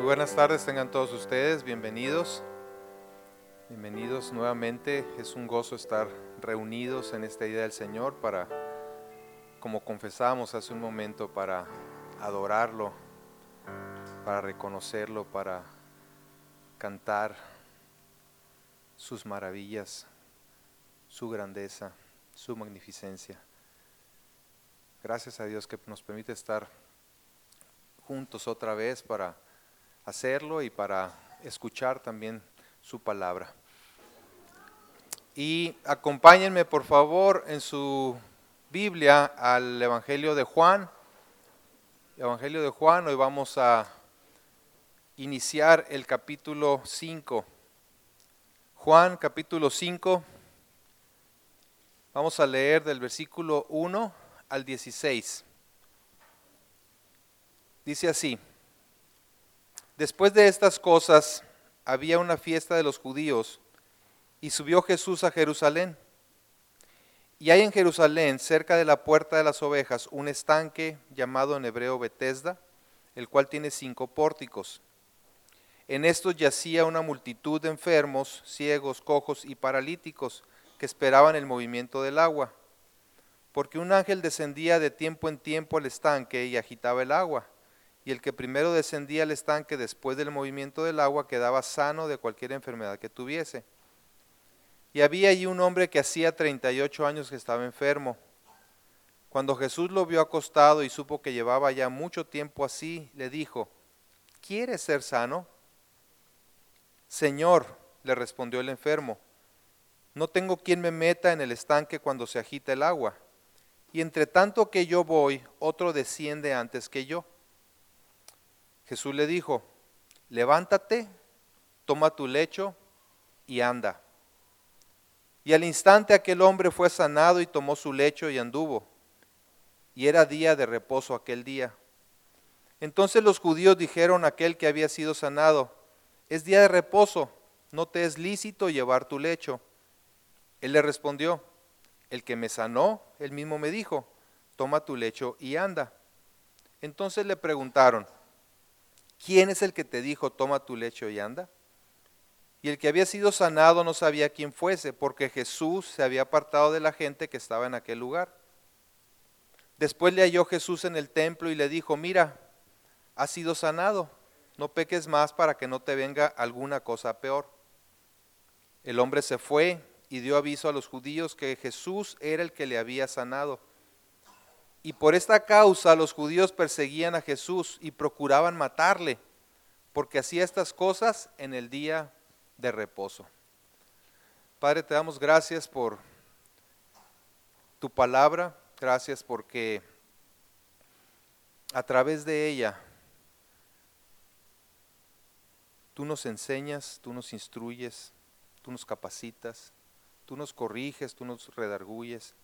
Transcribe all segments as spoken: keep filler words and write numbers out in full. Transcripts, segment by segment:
Muy buenas tardes tengan todos ustedes, bienvenidos, bienvenidos nuevamente. Es un gozo estar reunidos en esta idea del Señor para, como confesábamos hace un momento, para adorarlo, para reconocerlo, para cantar sus maravillas, su grandeza, su magnificencia. Gracias a Dios que nos permite estar juntos otra vez para hacerlo y para escuchar también su palabra. Y acompáñenme por favor en su Biblia al Evangelio de Juan. Evangelio de Juan, hoy vamos a iniciar el capítulo cinco. Juan capítulo cinco, vamos a leer del versículo uno al dieciséis. Dice así: Después de estas cosas, había una fiesta de los judíos, y subió Jesús a Jerusalén. Y hay en Jerusalén, cerca de la puerta de las ovejas, un estanque llamado en hebreo Betesda, el cual tiene cinco pórticos. En estos yacía una multitud de enfermos, ciegos, cojos y paralíticos, que esperaban el movimiento del agua. Porque un ángel descendía de tiempo en tiempo al estanque y agitaba el agua. Y el que primero descendía al estanque después del movimiento del agua quedaba sano de cualquier enfermedad que tuviese. Y había allí un hombre que hacía treinta y ocho años que estaba enfermo. Cuando Jesús lo vio acostado y supo que llevaba ya mucho tiempo así, le dijo: ¿Quieres ser sano? Señor, le respondió el enfermo, no tengo quien me meta en el estanque cuando se agita el agua. Y entre tanto que yo voy, otro desciende antes que yo. Jesús le dijo: levántate, toma tu lecho y anda. Y al instante aquel hombre fue sanado y tomó su lecho y anduvo. Y era día de reposo aquel día. Entonces los judíos dijeron a aquel que había sido sanado: es día de reposo, no te es lícito llevar tu lecho. Él le respondió: el que me sanó, él mismo me dijo: toma tu lecho y anda. Entonces le preguntaron: ¿quién es el que te dijo toma tu lecho y anda? Y el que había sido sanado no sabía quién fuese, porque Jesús se había apartado de la gente que estaba en aquel lugar. Después le halló Jesús en el templo y le dijo: mira, has sido sanado, no peques más para que no te venga alguna cosa peor. El hombre se fue y dio aviso a los judíos que Jesús era el que le había sanado. Y por esta causa los judíos perseguían a Jesús y procuraban matarle, porque hacía estas cosas en el día de reposo. Padre, te damos gracias por tu palabra, gracias porque a través de ella tú nos enseñas, tú nos instruyes, tú nos capacitas, tú nos corriges, tú nos redarguyes.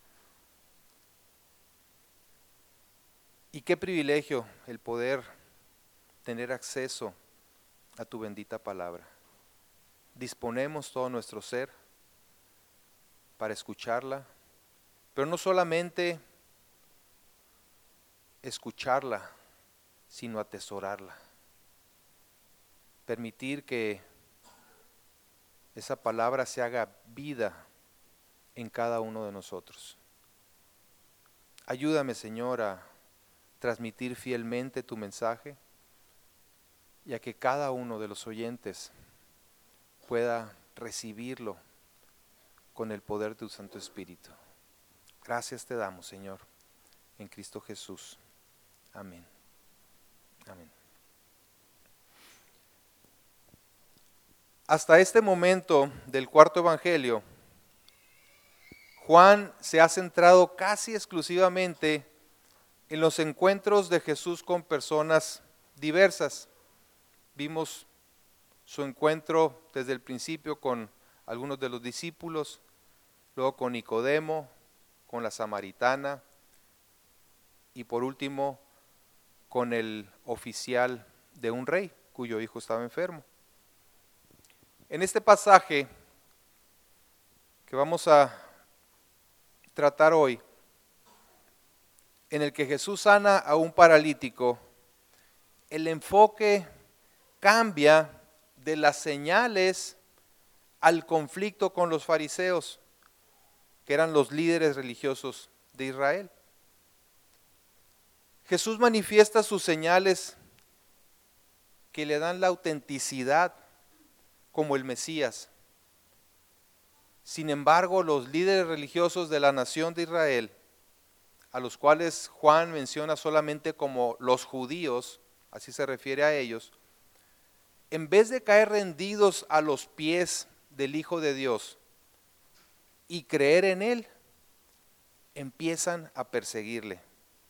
Y qué privilegio el poder tener acceso a tu bendita palabra. Disponemos todo nuestro ser para escucharla, pero no solamente escucharla, sino atesorarla. Permitir que esa palabra se haga vida en cada uno de nosotros. Ayúdame, Señor, a transmitir fielmente tu mensaje y a que cada uno de los oyentes pueda recibirlo con el poder de tu Santo Espíritu. Gracias te damos, Señor, en Cristo Jesús. Amén. Amén. Hasta este momento del cuarto evangelio, Juan se ha centrado casi exclusivamente en los encuentros de Jesús con personas diversas. Vimos su encuentro desde el principio con algunos de los discípulos, luego con Nicodemo, con la samaritana y por último con el oficial de un rey cuyo hijo estaba enfermo. En este pasaje que vamos a tratar hoy, en el que Jesús sana a un paralítico, el enfoque cambia de las señales al conflicto con los fariseos, que eran los líderes religiosos de Israel. Jesús manifiesta sus señales que le dan la autenticidad como el Mesías. Sin embargo, los líderes religiosos de la nación de Israel, a los cuales Juan menciona solamente como los judíos, así se refiere a ellos, en vez de caer rendidos a los pies del Hijo de Dios y creer en Él, empiezan a perseguirle.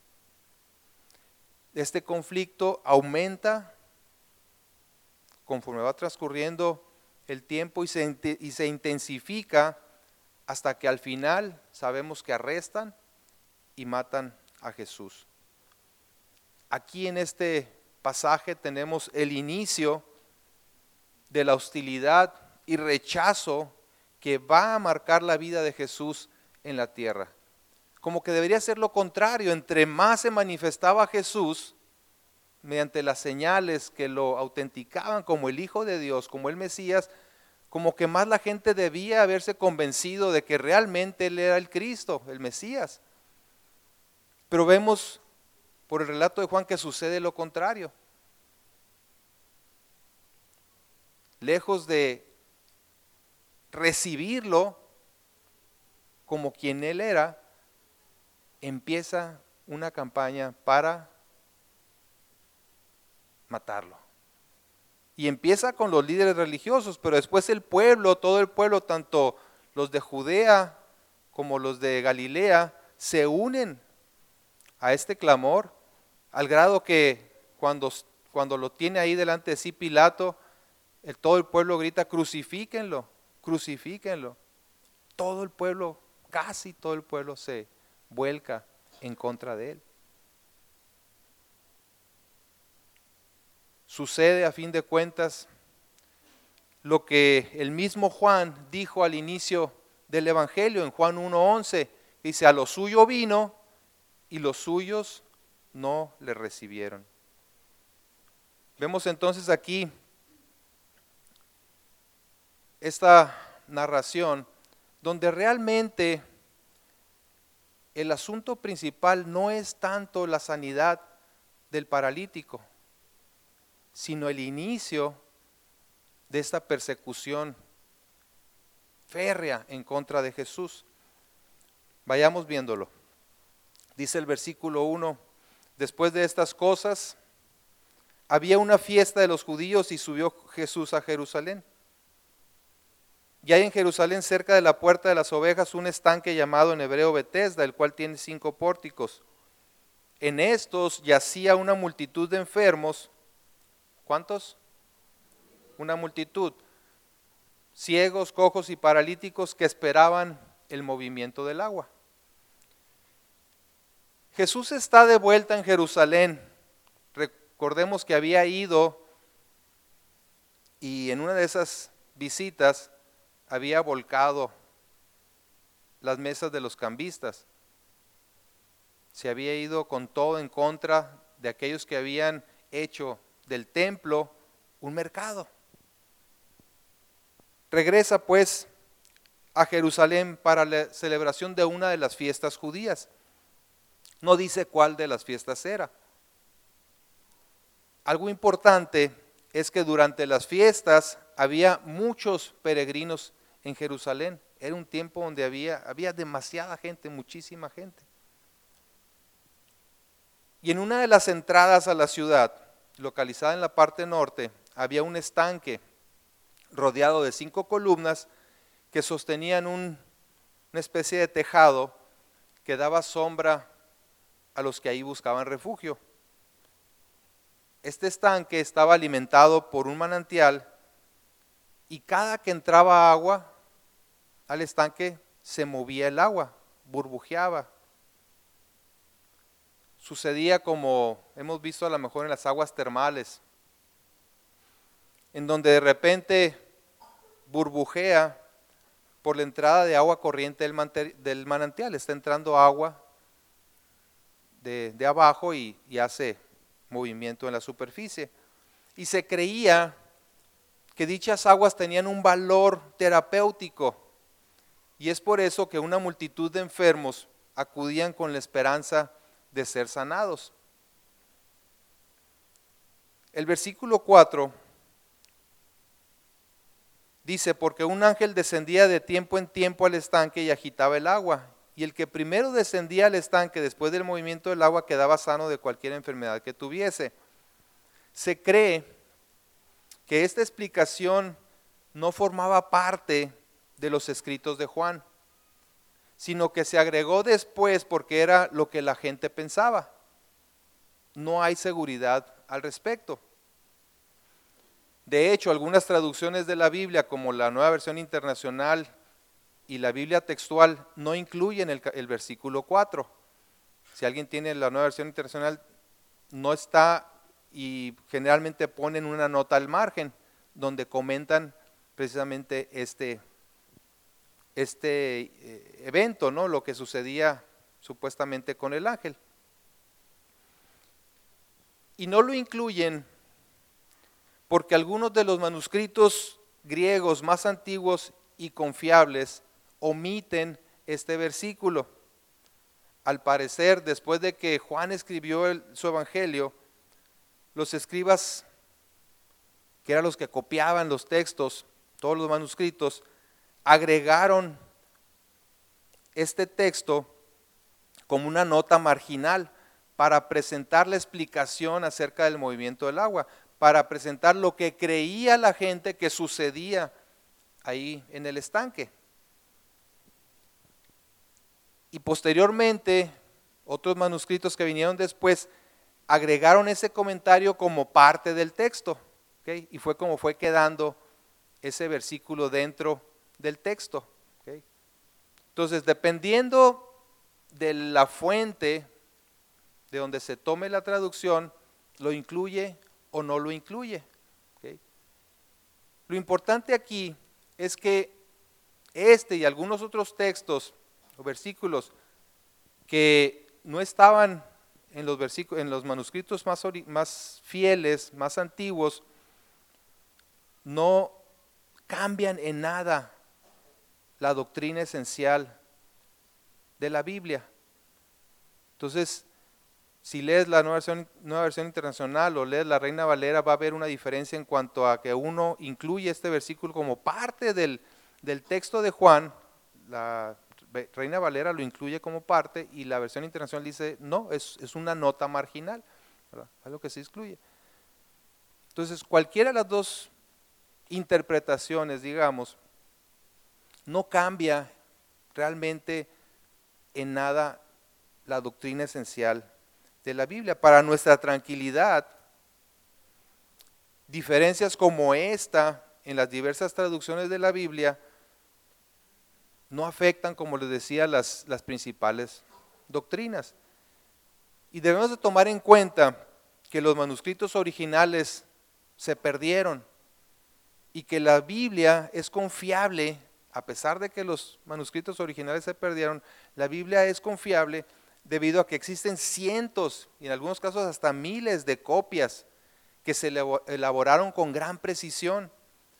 Este conflicto aumenta conforme va transcurriendo el tiempo y se, y se intensifica hasta que al final sabemos que arrestan y matan a Jesús. Aquí en este pasaje tenemos el inicio de la hostilidad y rechazo que va a marcar la vida de Jesús en la tierra. Como que debería ser lo contrario, entre más se manifestaba Jesús mediante las señales que lo autenticaban como el Hijo de Dios, como el Mesías, como que más la gente debía haberse convencido de que realmente Él era el Cristo, el Mesías. Pero vemos por el relato de Juan que sucede lo contrario. Lejos de recibirlo como quien Él era, empieza una campaña para matarlo. Y empieza con los líderes religiosos, pero después el pueblo, todo el pueblo, tanto los de Judea como los de Galilea, se unen a este clamor, al grado que cuando, cuando lo tiene ahí delante de sí Pilato, el, todo el pueblo grita: crucifíquenlo, crucifíquenlo. Todo el pueblo, casi todo el pueblo se vuelca en contra de él. Sucede a fin de cuentas lo que el mismo Juan dijo al inicio del Evangelio en Juan uno once. Dice: a lo suyo vino y los suyos no le recibieron. Vemos entonces aquí esta narración donde realmente el asunto principal no es tanto la sanidad del paralítico, sino el inicio de esta persecución férrea en contra de Jesús. Vayamos viéndolo. Dice el versículo uno: después de estas cosas, había una fiesta de los judíos y subió Jesús a Jerusalén. Y hay en Jerusalén, cerca de la puerta de las ovejas, un estanque llamado en hebreo Betesda, el cual tiene cinco pórticos. En estos yacía una multitud de enfermos. ¿Cuántos? Una multitud. Ciegos, cojos y paralíticos que esperaban el movimiento del agua. Jesús está de vuelta en Jerusalén. Recordemos que había ido y en una de esas visitas había volcado las mesas de los cambistas. Se había ido con todo en contra de aquellos que habían hecho del templo un mercado. Regresa pues a Jerusalén para la celebración de una de las fiestas judías. No dice cuál de las fiestas era. Algo importante es que durante las fiestas había muchos peregrinos en Jerusalén. Era un tiempo donde había, había demasiada gente, muchísima gente. Y en una de las entradas a la ciudad, localizada en la parte norte, había un estanque rodeado de cinco columnas que sostenían un, una especie de tejado que daba sombra a los que ahí buscaban refugio. Este estanque estaba alimentado por un manantial y cada que entraba agua al estanque se movía el agua, burbujeaba. Sucedía como hemos visto a lo mejor en las aguas termales, en donde de repente burbujea por la entrada de agua corriente del manantial. Está entrando agua de, de abajo y, y hace movimiento en la superficie. y se creía que dichas aguas tenían un valor terapéutico, y es por eso que una multitud de enfermos acudían con la esperanza de ser sanados. El versículo cuatro dice: porque un ángel descendía de tiempo en tiempo al estanque y agitaba el agua, y el que primero descendía al estanque después del movimiento del agua quedaba sano de cualquier enfermedad que tuviese. Se cree que esta explicación no formaba parte de los escritos de Juan, sino que se agregó después porque era lo que la gente pensaba. No hay seguridad al respecto. De hecho, algunas traducciones de la Biblia, como la Nueva Versión Internacional y la Biblia textual, no incluyen el, el versículo cuatro. Si alguien tiene la Nueva Versión Internacional, no está, y generalmente ponen una nota al margen donde comentan precisamente este, este eh, evento, ¿no? Lo que sucedía supuestamente con el ángel. Y no lo incluyen porque algunos de los manuscritos griegos más antiguos y confiables omiten este versículo. Al parecer, después de que Juan escribió el, su evangelio, los escribas, que eran los que copiaban los textos, todos los manuscritos, agregaron este texto como una nota marginal para presentar la explicación acerca del movimiento del agua, para presentar lo que creía la gente que sucedía ahí en el estanque. Y posteriormente, otros manuscritos que vinieron después agregaron ese comentario como parte del texto, ¿okay? Y fue como fue quedando ese versículo dentro del texto, ¿okay? Entonces, dependiendo de la fuente de donde se tome la traducción, lo incluye o no lo incluye, ¿okay? Lo importante aquí es que este y algunos otros textos o versículos que no estaban en los, versículos, en los manuscritos más, más fieles, más antiguos, no cambian en nada la doctrina esencial de la Biblia. Entonces, si lees la nueva versión, nueva versión internacional o lees la Reina Valera, va a haber una diferencia en cuanto a que uno incluye este versículo como parte del, del texto de Juan. La Reina Valera lo incluye como parte y la versión internacional dice, no, es, es una nota marginal, ¿verdad? Algo que se excluye. Entonces, cualquiera de las dos interpretaciones, digamos, no cambia realmente en nada la doctrina esencial de la Biblia. Para nuestra tranquilidad, diferencias como esta en las diversas traducciones de la Biblia no afectan, como les decía, las, las principales doctrinas. Y debemos de tomar en cuenta que los manuscritos originales se perdieron y que la Biblia es confiable, a pesar de que los manuscritos originales se perdieron, la Biblia es confiable debido a que existen cientos y en algunos casos hasta miles de copias que se elaboraron con gran precisión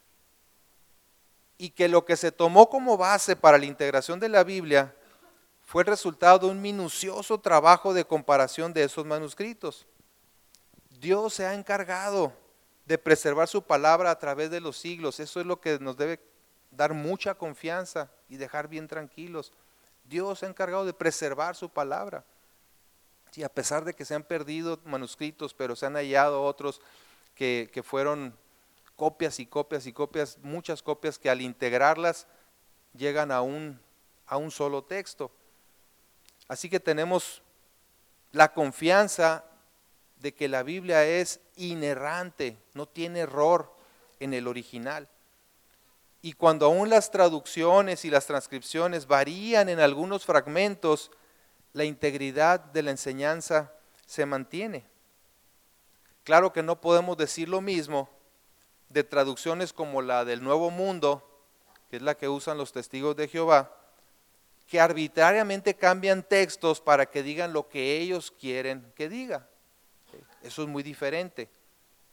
y que lo que se tomó como base para la integración de la Biblia fue el resultado de un minucioso trabajo de comparación de esos manuscritos. Dios se ha encargado de preservar su palabra a través de los siglos. Eso es lo que nos debe dar mucha confianza y dejar bien tranquilos. Dios se ha encargado de preservar su palabra. Sí, a pesar de que se han perdido manuscritos, pero se han hallado otros que, que fueron copias y copias y copias, muchas copias que al integrarlas llegan a un, a un solo texto. Así que tenemos la confianza de que la Biblia es inerrante, no tiene error en el original. Y cuando aún las traducciones y las transcripciones varían en algunos fragmentos, la integridad de la enseñanza se mantiene. Claro que no podemos decir lo mismo de traducciones como la del Nuevo Mundo, que es la que usan los testigos de Jehová, que arbitrariamente cambian textos para que digan lo que ellos quieren que diga. Eso es muy diferente.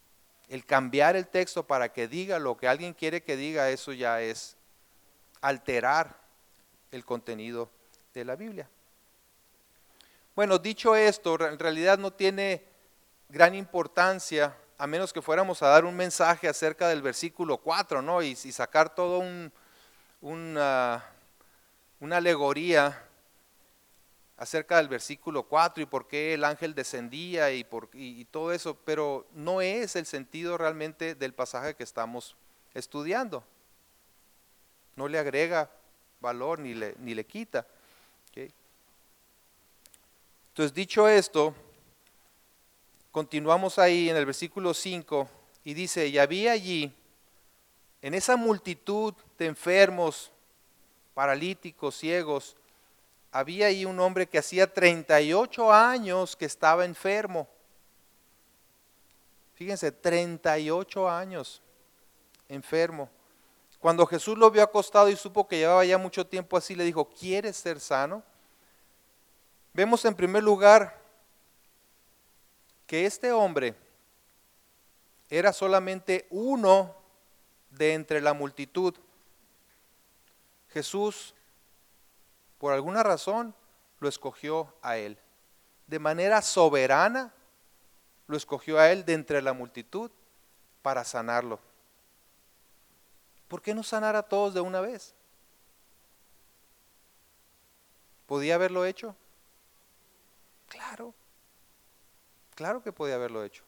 El cambiar el texto para que diga lo que alguien quiere que diga, eso ya es alterar el contenido de la Biblia. Bueno, dicho esto, en realidad no tiene gran importancia, a menos que fuéramos a dar un mensaje acerca del versículo cuatro, ¿no? Y, y sacar todo un, una, una alegoría acerca del versículo cuatro y por qué el ángel descendía y, por, y, y todo eso, pero no es el sentido realmente del pasaje que estamos estudiando. No le agrega valor ni le, ni le quita. ¿Okay? Entonces, dicho esto, continuamos ahí en el versículo cinco y dice, y había allí, en esa multitud de enfermos, paralíticos, ciegos, había ahí un hombre que hacía treinta y ocho años que estaba enfermo. Fíjense, treinta y ocho años enfermo. Cuando Jesús lo vio acostado y supo que llevaba ya mucho tiempo así, le dijo, ¿quieres ser sano? Vemos en primer lugar que este hombre era solamente uno de entre la multitud. Jesús, por alguna razón, lo escogió a él. De manera soberana, lo escogió a él de entre la multitud para sanarlo. ¿Por qué no sanar a todos de una vez? ¿Podía haberlo hecho? Claro, claro que podía haberlo hecho.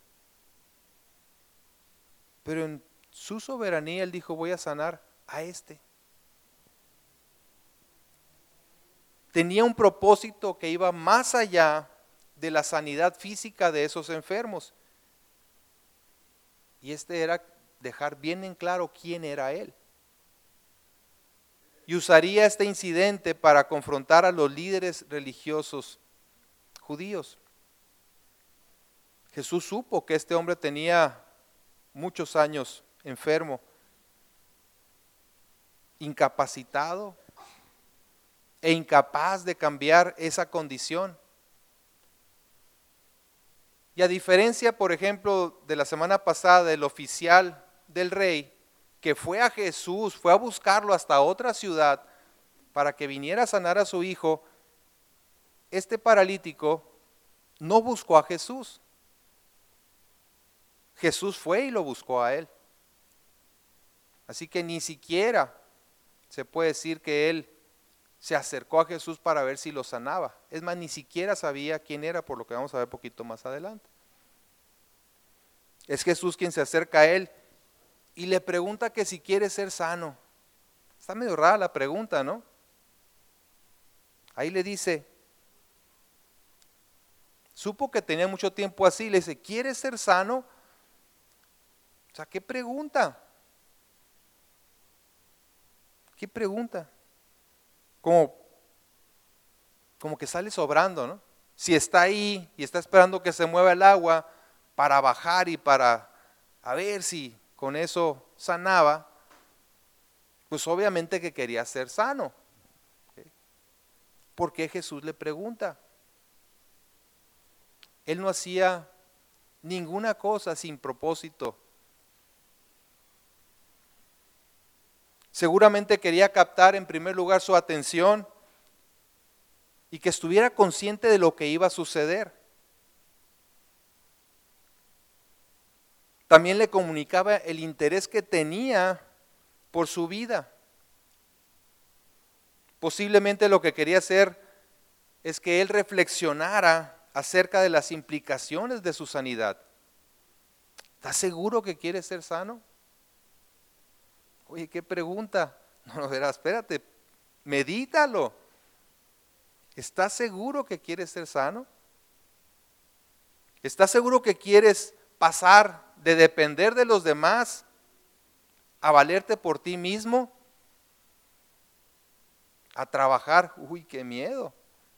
Pero en su soberanía él dijo, voy a sanar a este. Tenía un propósito que iba más allá de la sanidad física de esos enfermos. Y este era dejar bien en claro quién era él. Y usaría este incidente para confrontar a los líderes religiosos judíos. Jesús supo que este hombre tenía muchos años enfermo, incapacitado e incapaz de cambiar esa condición. Y a diferencia, por ejemplo, de la semana pasada del oficial del rey, que fue a Jesús, fue a buscarlo hasta otra ciudad para que viniera a sanar a su hijo, este paralítico no buscó a Jesús. Jesús fue y lo buscó a él. Así que ni siquiera se puede decir que él se acercó a Jesús para ver si lo sanaba. Es más, ni siquiera sabía quién era, por lo que vamos a ver poquito más adelante. Es Jesús quien se acerca a él y le pregunta que si quiere ser sano. Está medio rara la pregunta, ¿no? Ahí le dice, supo que tenía mucho tiempo así, le dice, ¿quieres ser sano? O sea, ¿qué pregunta? ¿Qué pregunta? Como, como que sale sobrando, ¿no? Si está ahí y está esperando que se mueva el agua para bajar y para a ver si con eso sanaba, pues obviamente que quería ser sano. ¿Por qué Jesús le pregunta? Él no hacía ninguna cosa sin propósito. Seguramente quería captar en primer lugar su atención y que estuviera consciente de lo que iba a suceder. También le comunicaba el interés que tenía por su vida. Posiblemente lo que quería hacer es que él reflexionara acerca de las implicaciones de su sanidad. ¿Estás seguro que quieres ser sano? Oye, ¿qué pregunta? No, no, verás, espérate, medítalo. ¿Estás seguro que quieres ser sano? ¿Estás seguro que quieres pasar de depender de los demás a valerte por ti mismo? A trabajar, uy, qué miedo.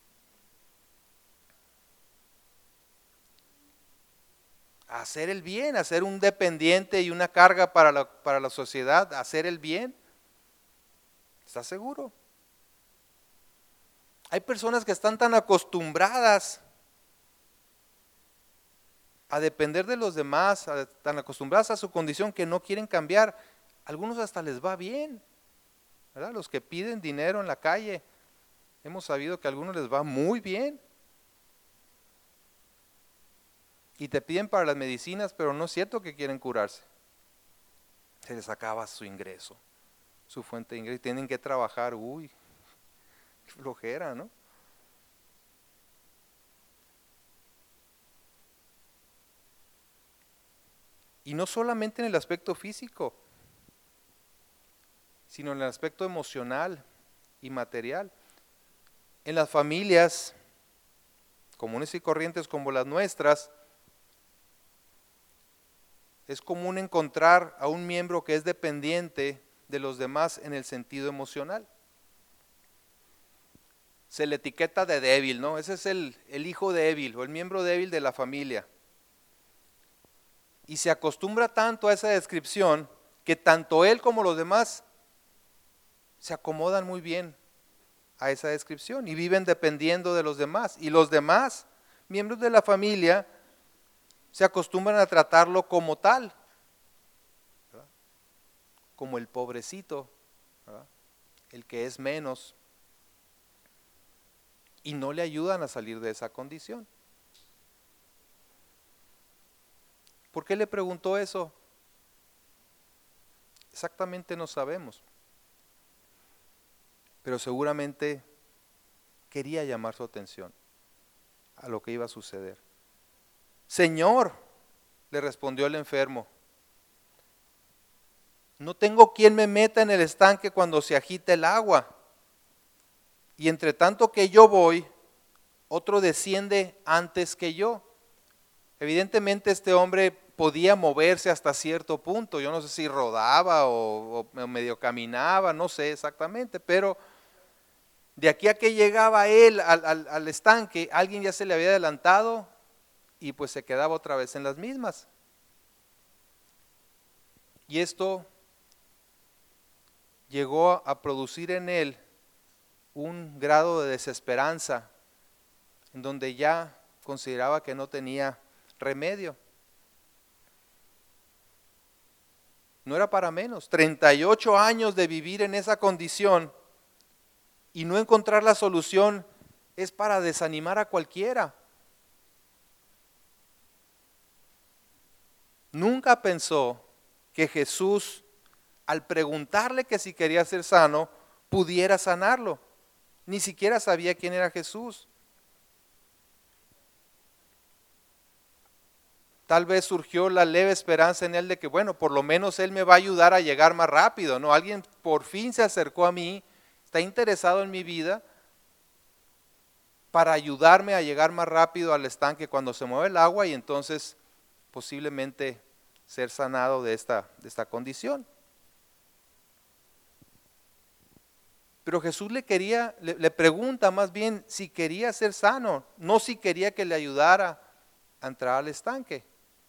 A hacer el bien, a ser un dependiente y una carga para la, para la sociedad, a hacer el bien. ¿Estás seguro? Hay personas que están tan acostumbradas a depender de los demás, a- tan acostumbradas a su condición que no quieren cambiar. Algunos hasta les va bien, ¿verdad? Los que piden dinero en la calle, hemos sabido que a algunos les va muy bien. Y te piden para las medicinas, pero no es cierto que quieren curarse. Se les acaba su ingreso, su fuente de ingreso. Tienen que trabajar, uy, qué flojera, ¿no? Y no solamente en el aspecto físico, sino en el aspecto emocional y material. En las familias comunes y corrientes como las nuestras, es común encontrar a un miembro que es dependiente de los demás en el sentido emocional. Se le etiqueta de débil, ¿no? Ese es el, el hijo débil o el miembro débil de la familia. Y se acostumbra tanto a esa descripción que tanto él como los demás se acomodan muy bien a esa descripción y viven dependiendo de los demás. Y los demás, miembros de la familia, se acostumbran a tratarlo como tal, ¿verdad? Como el pobrecito, ¿verdad? El que es menos. Y no le ayudan a salir de esa condición. ¿Por qué le preguntó eso? Exactamente no sabemos. Pero seguramente quería llamar su atención a lo que iba a suceder. Señor, le respondió el enfermo, no tengo quien me meta en el estanque cuando se agita el agua. Y entre tanto que yo voy, otro desciende antes que yo. Evidentemente este hombre podía moverse hasta cierto punto. Yo no sé si rodaba o, o medio caminaba, no sé exactamente, pero de aquí a que llegaba él al, al, al estanque, alguien ya se le había adelantado y pues se quedaba otra vez en las mismas. Y esto llegó a producir en él un grado de desesperanza, en donde ya consideraba que no tenía remedio. No era para menos, treinta y ocho años de vivir en esa condición y no encontrar la solución es para desanimar a cualquiera. Nunca pensó que Jesús, al preguntarle que si quería ser sano, pudiera sanarlo. Ni siquiera sabía quién era Jesús. Tal vez surgió la leve esperanza en él de que, bueno, por lo menos él me va a ayudar a llegar más rápido, ¿no? Alguien por fin se acercó a mí, está interesado en mi vida para ayudarme a llegar más rápido al estanque cuando se mueve el agua y entonces posiblemente ser sanado de esta, de esta condición. Pero Jesús le quería, le, le pregunta más bien si quería ser sano, no si quería que le ayudara a entrar al estanque.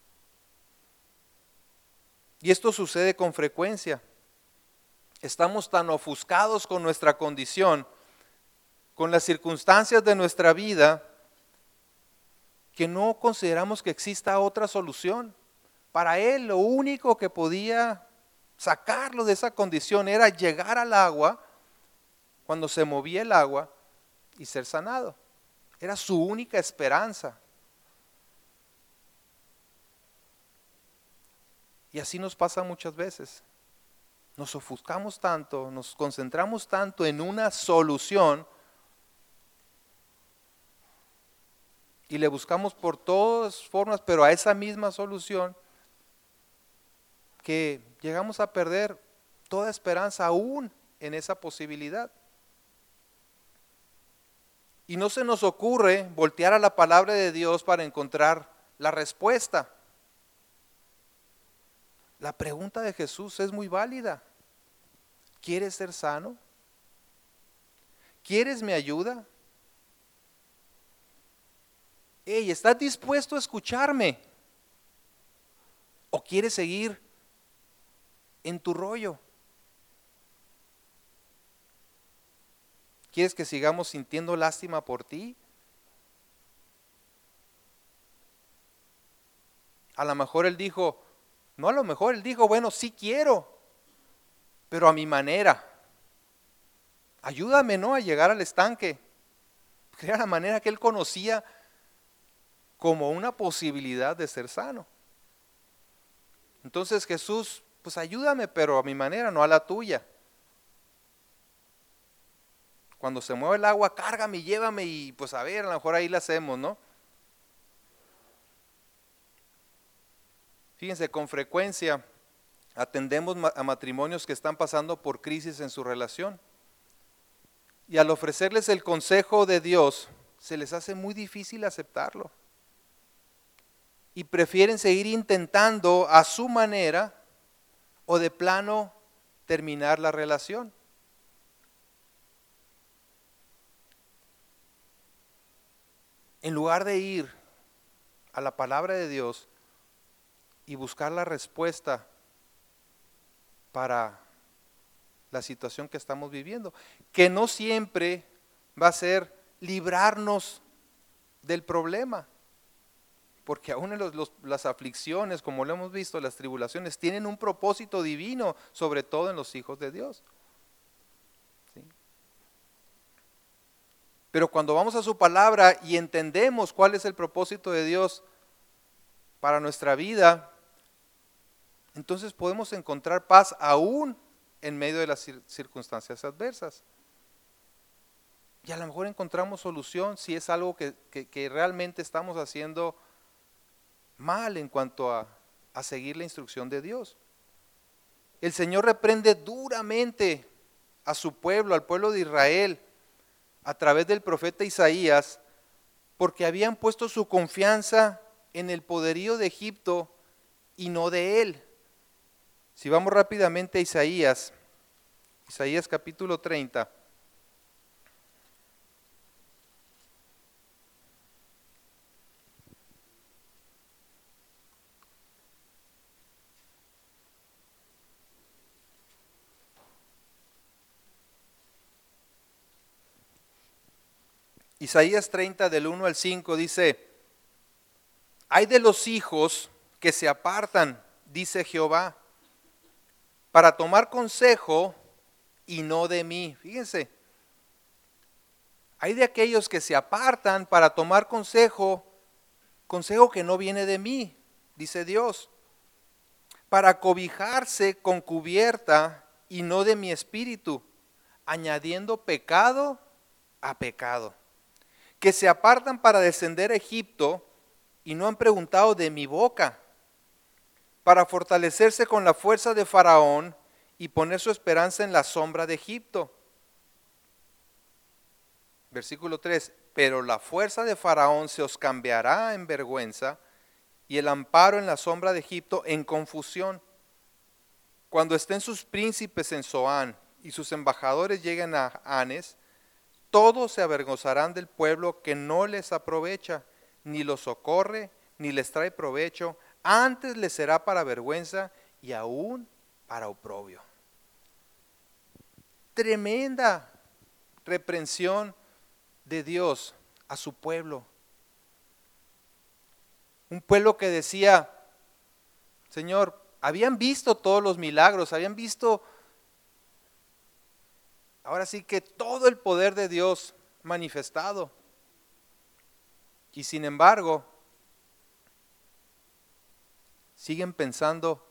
Y esto sucede con frecuencia. Estamos tan ofuscados con nuestra condición, con las circunstancias de nuestra vida, que no consideramos que exista otra solución. Para él lo único que podía sacarlo de esa condición era llegar al agua cuando se movía el agua y ser sanado. Era su única esperanza. Y así nos pasa muchas veces. Nos ofuscamos tanto, nos concentramos tanto en una solución y le buscamos por todas formas, pero a esa misma solución, que llegamos a perder toda esperanza aún en esa posibilidad. Y no se nos ocurre voltear a la palabra de Dios para encontrar la respuesta. La pregunta de Jesús es muy válida. ¿Quieres ser sano? ¿Quieres mi ayuda? Hey, ¿estás dispuesto a escucharme? ¿O quieres seguir en tu rollo? ¿Quieres que sigamos sintiendo lástima por ti? A lo mejor él dijo, no, a lo mejor él dijo, bueno, sí quiero, pero a mi manera. Ayúdame, ¿no?, a llegar al estanque. Era la manera que él conocía como una posibilidad de ser sano. Entonces Jesús, pues ayúdame, pero a mi manera, no a la tuya. Cuando se mueve el agua, cárgame y llévame y pues a ver, a lo mejor ahí la hacemos, ¿no? Fíjense, con frecuencia atendemos a matrimonios que están pasando por crisis en su relación. Y al ofrecerles el consejo de Dios, se les hace muy difícil aceptarlo. Y prefieren seguir intentando a su manera o de plano terminar la relación. En lugar de ir a la palabra de Dios y buscar la respuesta para la situación que estamos viviendo, que no siempre va a ser librarnos del problema, porque aún en los, los, las aflicciones, como lo hemos visto, las tribulaciones, tienen un propósito divino, sobre todo en los hijos de Dios. ¿Sí? Pero cuando vamos a su palabra y entendemos cuál es el propósito de Dios para nuestra vida, entonces podemos encontrar paz aún en medio de las circunstancias adversas. Y a lo mejor encontramos solución si es algo que, que, que realmente estamos haciendo mal en cuanto a, a seguir la instrucción de Dios. El Señor reprende duramente a su pueblo, al pueblo de Israel, a través del profeta Isaías, porque habían puesto su confianza en el poderío de Egipto y no de él. Si vamos rápidamente a Isaías, Isaías capítulo treinta. Isaías treinta del uno al cinco dice, hay de los hijos que se apartan, dice Jehová, para tomar consejo y no de mí. Fíjense, hay de aquellos que se apartan para tomar consejo, consejo que no viene de mí, dice Dios, para cobijarse con cubierta y no de mi espíritu, añadiendo pecado a pecado. Que se apartan para descender a Egipto y no han preguntado de mi boca, para fortalecerse con la fuerza de Faraón y poner su esperanza en la sombra de Egipto. Versículo tres, pero la fuerza de Faraón se os cambiará en vergüenza y el amparo en la sombra de Egipto en confusión. Cuando estén sus príncipes en Zoán y sus embajadores lleguen a Anes, todos se avergonzarán del pueblo que no les aprovecha, ni los socorre, ni les trae provecho, antes les será para vergüenza y aún para oprobio. Tremenda reprensión de Dios a su pueblo. Un pueblo que decía, Señor, habían visto todos los milagros, habían visto, ahora sí que todo el poder de Dios manifestado. Y sin embargo, siguen pensando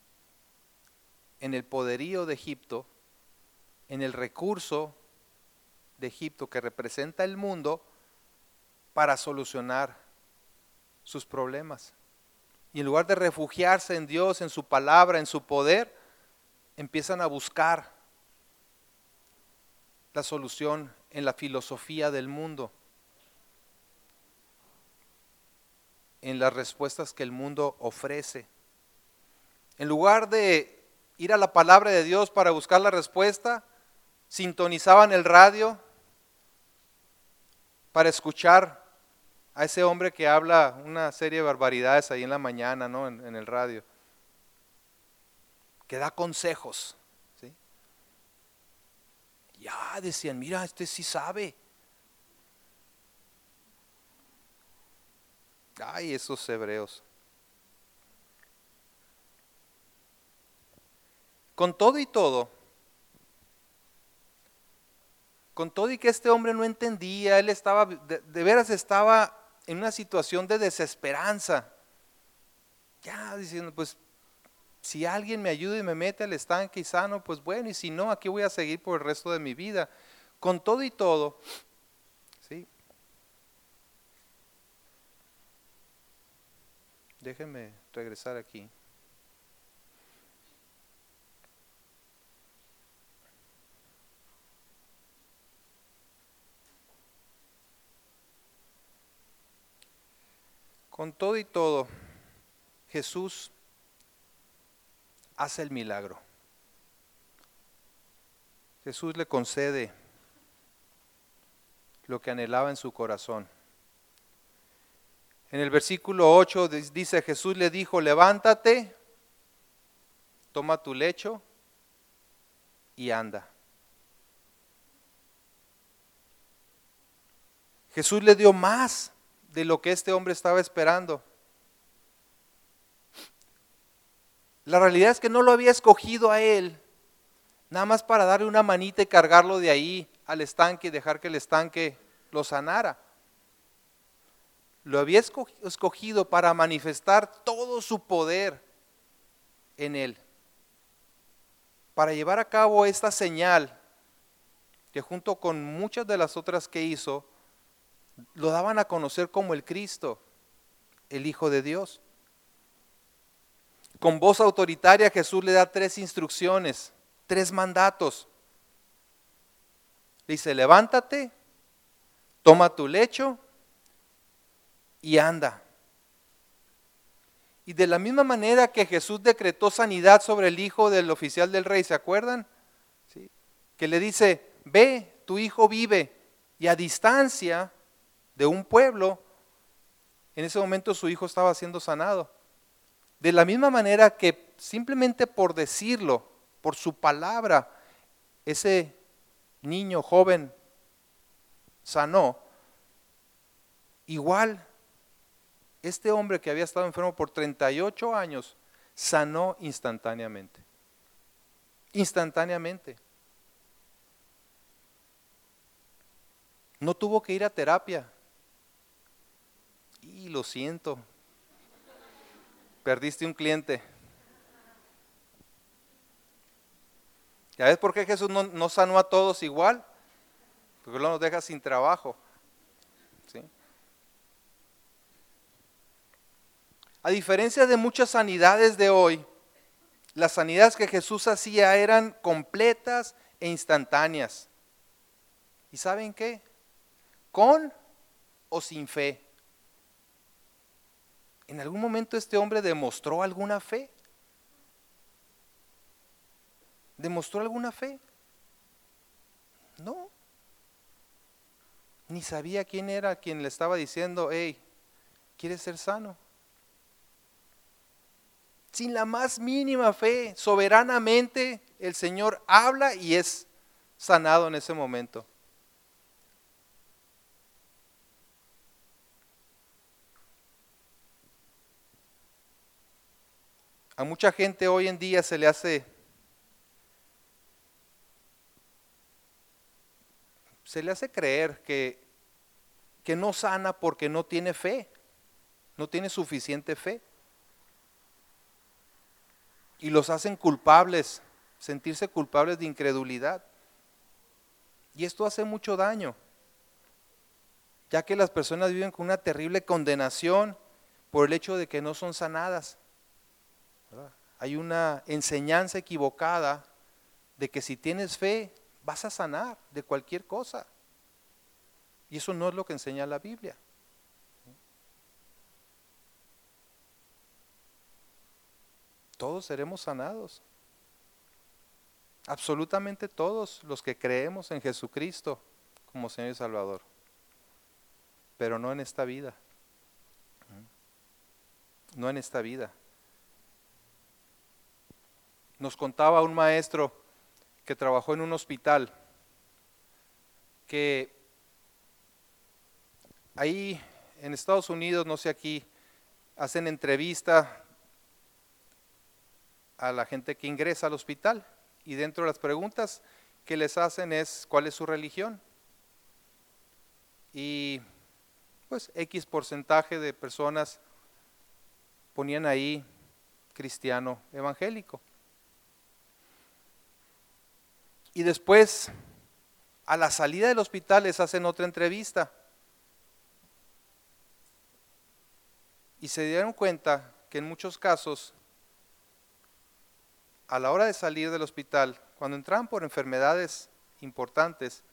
en el poderío de Egipto, en el recurso de Egipto que representa el mundo para solucionar sus problemas. Y en lugar de refugiarse en Dios, en su palabra, en su poder, empiezan a buscar la solución en la filosofía del mundo, en las respuestas que el mundo ofrece. En lugar de ir a la palabra de Dios para buscar la respuesta, sintonizaban el radio para escuchar a ese hombre que habla una serie de barbaridades ahí en la mañana, ¿no? en, en el radio, que da consejos, ¿sí? Ya decían, mira, este sí sabe. Ay, esos hebreos. Con todo y todo, con todo y que este hombre no entendía, él estaba, de, de veras estaba en una situación de desesperanza. Ya diciendo, pues si alguien me ayuda y me mete al estanque y sano, pues bueno, y si no, aquí voy a seguir por el resto de mi vida. Con todo y todo, ¿sí? Déjenme regresar aquí. Con todo y todo, Jesús hace el milagro. Jesús le concede lo que anhelaba en su corazón. En el versículo ocho dice, Jesús le dijo, levántate, toma tu lecho y anda. Jesús le dio más de lo que este hombre estaba esperando. La realidad es que no lo había escogido a él, nada más para darle una manita y cargarlo de ahí al estanque y dejar que el estanque lo sanara. Lo había escogido para manifestar todo su poder en él, para llevar a cabo esta señal que junto con muchas de las otras que hizo, lo daban a conocer como el Cristo, el Hijo de Dios. Con voz autoritaria Jesús le da tres instrucciones, tres mandatos. Le dice, levántate, toma tu lecho y anda. Y de la misma manera que Jesús decretó sanidad sobre el hijo del oficial del rey, ¿se acuerdan? ¿Sí? Que le dice, ve, tu hijo vive. Y a distancia de un pueblo, en ese momento su hijo estaba siendo sanado. De la misma manera que simplemente por decirlo, por su palabra, ese niño joven sanó, igual este hombre que había estado enfermo por treinta y ocho años, sanó instantáneamente. Instantáneamente. No tuvo que ir a terapia. Y lo siento, perdiste un cliente. ¿Ya ves por qué Jesús no, no sanó a todos igual? Porque luego nos deja sin trabajo. ¿Sí? A diferencia de muchas sanidades de hoy, las sanidades que Jesús hacía eran completas e instantáneas. ¿Y saben qué? Con o sin fe. ¿En algún momento este hombre demostró alguna fe? ¿Demostró alguna fe? No. Ni sabía quién era quien le estaba diciendo, hey, ¿quieres ser sano? Sin la más mínima fe, soberanamente el Señor habla y es sanado en ese momento. A mucha gente hoy en día se le hace se le hace creer que, que no sana porque no tiene fe, no tiene suficiente fe. Y los hacen culpables, sentirse culpables de incredulidad. Y esto hace mucho daño, ya que las personas viven con una terrible condenación por el hecho de que no son sanadas. ¿Verdad? Hay una enseñanza equivocada de que si tienes fe vas a sanar de cualquier cosa. Y eso no es lo que enseña la Biblia. Todos seremos sanados. Absolutamente todos los que creemos en Jesucristo como Señor y Salvador. Pero no en esta vida. No en esta vida. Nos contaba un maestro que trabajó en un hospital que ahí en Estados Unidos, no sé aquí, hacen entrevista a la gente que ingresa al hospital. Y dentro de las preguntas que les hacen es ¿cuál es su religión? Y pues X porcentaje de personas ponían ahí cristiano evangélico. Y después, a la salida del hospital, les hacen otra entrevista. Y se dieron cuenta que en muchos casos, a la hora de salir del hospital, cuando entraban por enfermedades importantes,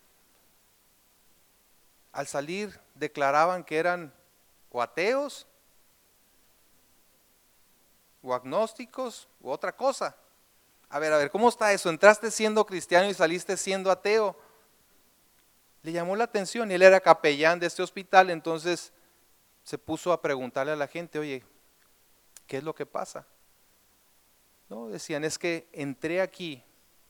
al salir declaraban que eran o ateos, o agnósticos, u otra cosa. A ver, a ver, ¿cómo está eso? Entraste siendo cristiano y saliste siendo ateo. Le llamó la atención y él era capellán de este hospital, entonces se puso a preguntarle a la gente, oye, ¿qué es lo que pasa? No, decían, es que entré aquí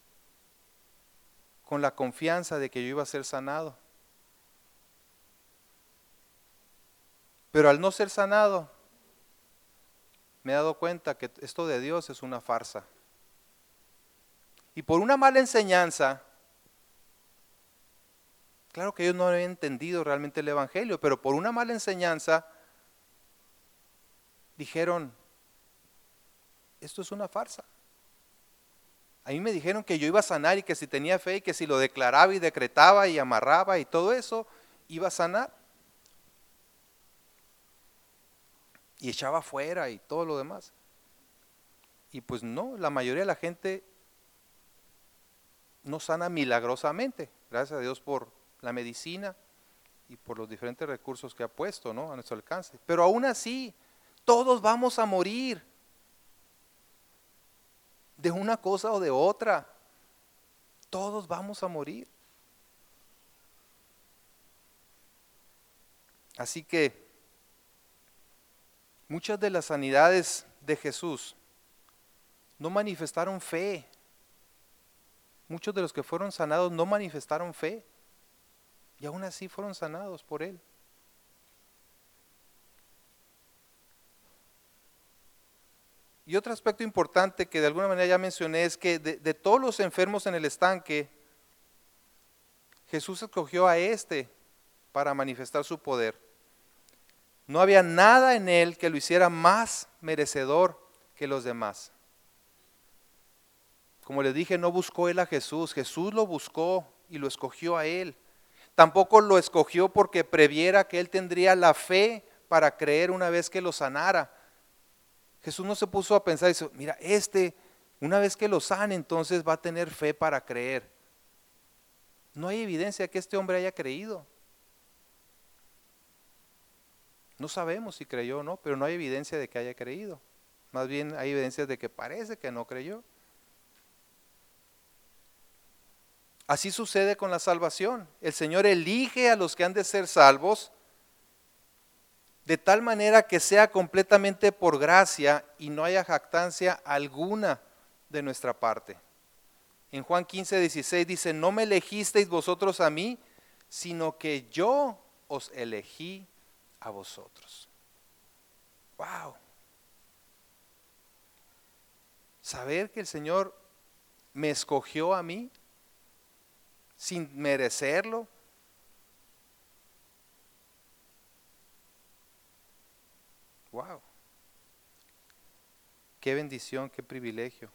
con la confianza de que yo iba a ser sanado. Pero al no ser sanado, me he dado cuenta que esto de Dios es una farsa. Y por una mala enseñanza, claro que ellos no habían entendido realmente el evangelio, pero por una mala enseñanza dijeron, esto es una farsa. A mí me dijeron que yo iba a sanar y que si tenía fe y que si lo declaraba y decretaba y amarraba y todo eso, iba a sanar. Y echaba fuera y todo lo demás. Y pues no, la mayoría de la gente no sana milagrosamente, gracias a Dios por la medicina y por los diferentes recursos que ha puesto, ¿no?, a nuestro alcance. Pero aún así, todos vamos a morir de una cosa o de otra. Todos vamos a morir. Así que muchas de las sanidades de Jesús no manifestaron fe. Muchos de los que fueron sanados no manifestaron fe y aún así fueron sanados por Él. Y otro aspecto importante que de alguna manera ya mencioné es que de, de todos los enfermos en el estanque, Jesús escogió a este para manifestar su poder. No había nada en Él que lo hiciera más merecedor que los demás. Como les dije, no buscó Él a Jesús, Jesús lo buscó y lo escogió a Él. Tampoco lo escogió porque previera que Él tendría la fe para creer una vez que lo sanara. Jesús no se puso a pensar y dijo, mira, este, una vez que lo sane, entonces va a tener fe para creer. No hay evidencia que este hombre haya creído. No sabemos si creyó o no, pero no hay evidencia de que haya creído. Más bien hay evidencias de que parece que no creyó. Así sucede con la salvación. El Señor elige a los que han de ser salvos de tal manera que sea completamente por gracia y no haya jactancia alguna de nuestra parte. En Juan quince, dieciséis dice, no me elegisteis vosotros a mí, sino que yo os elegí a vosotros. Wow. Saber que el Señor me escogió a mí sin merecerlo. Wow. Qué bendición, qué privilegio.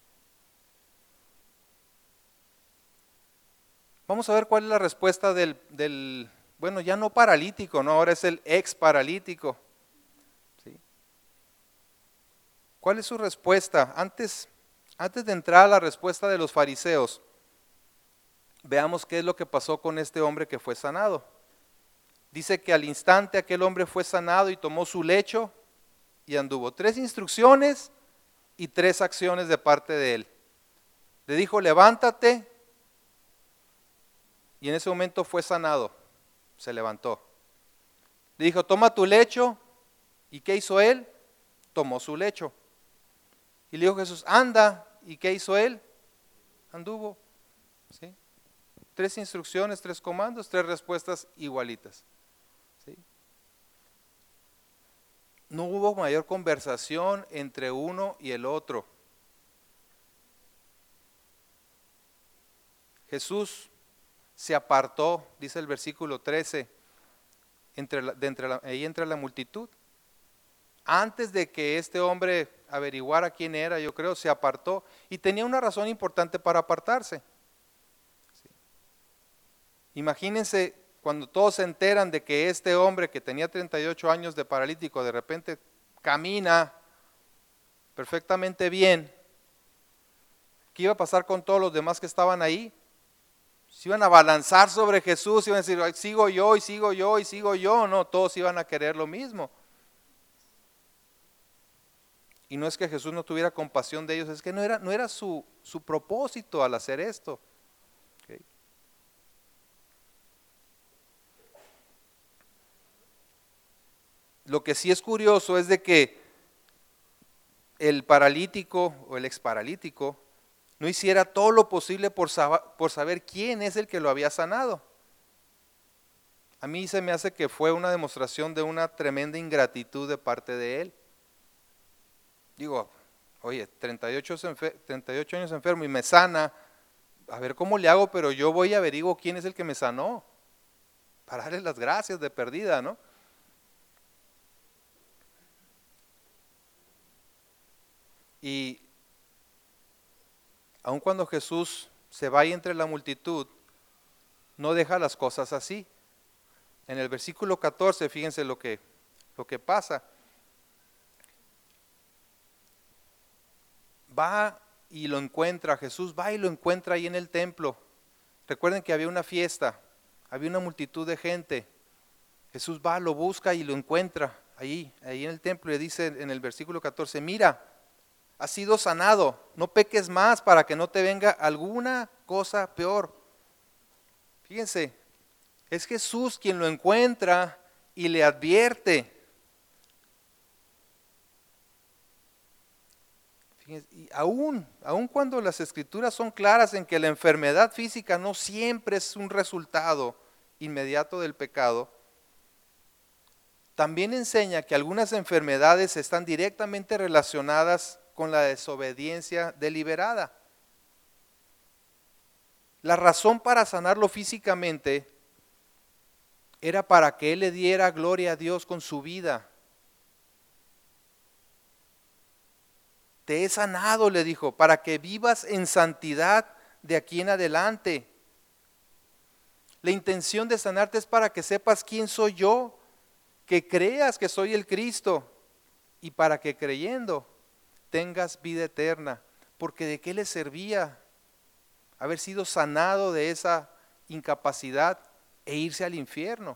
Vamos a ver cuál es la respuesta del, del bueno, ya no paralítico, no, ahora es el ex paralítico. ¿Sí? ¿Cuál es su respuesta? Antes, antes de entrar a la respuesta de los fariseos, veamos qué es lo que pasó con este hombre que fue sanado. Dice que al instante aquel hombre fue sanado y tomó su lecho y anduvo. Tres instrucciones y tres acciones de parte de él. Le dijo, levántate, y en ese momento fue sanado, se levantó. Le dijo, toma tu lecho, ¿y qué hizo él? Tomó su lecho. Y le dijo Jesús, anda, ¿y qué hizo él? Anduvo. ¿Sí? Tres instrucciones, tres comandos, tres respuestas igualitas. ¿Sí? No hubo mayor conversación entre uno y el otro. Jesús se apartó, dice el versículo trece, entre la, de entre la, ahí entre la multitud. Antes de que este hombre averiguara quién era, yo creo, se apartó y tenía una razón importante para apartarse. Sí. Imagínense cuando todos se enteran de que este hombre que tenía treinta y ocho años de paralítico de repente camina perfectamente bien. ¿Qué iba a pasar con todos los demás que estaban ahí? Se iban a balanzar sobre Jesús, iban a decir, sigo yo y sigo yo y sigo yo. No, todos iban a querer lo mismo. Y no es que Jesús no tuviera compasión de ellos, es que no era, no era su, su propósito al hacer esto. Okay. Lo que sí es curioso es de que el paralítico o el exparalítico no hiciera todo lo posible por, sab- por saber quién es el que lo había sanado. A mí se me hace que fue una demostración de una tremenda ingratitud de parte de él. Digo, oye, treinta y ocho, enfer- treinta y ocho años enfermo y me sana, a ver cómo le hago, pero yo voy y averiguo quién es el que me sanó, para darle las gracias de perdida, ¿no? Y aun cuando Jesús se va ahí entre la multitud, no deja las cosas así. En el versículo catorce, fíjense lo que, lo que pasa. Va y lo encuentra, Jesús va y lo encuentra ahí en el templo. Recuerden que había una fiesta, había una multitud de gente. Jesús va, lo busca y lo encuentra ahí, ahí en el templo. Y le dice en el versículo catorce, mira, has sido sanado, no peques más para que no te venga alguna cosa peor. Fíjense, es Jesús quien lo encuentra y le advierte. Fíjense, y aún, aún cuando las escrituras son claras en que la enfermedad física no siempre es un resultado inmediato del pecado, también enseña que algunas enfermedades están directamente relacionadas con la desobediencia deliberada. La razón para sanarlo físicamente era para que él le diera gloria a Dios con su vida. Te he sanado, le dijo, para que vivas en santidad de aquí en adelante. La intención de sanarte es para que sepas quién soy yo, que creas que soy el Cristo y para que creyendo tengas vida eterna. Porque ¿de qué le servía haber sido sanado de esa incapacidad e irse al infierno?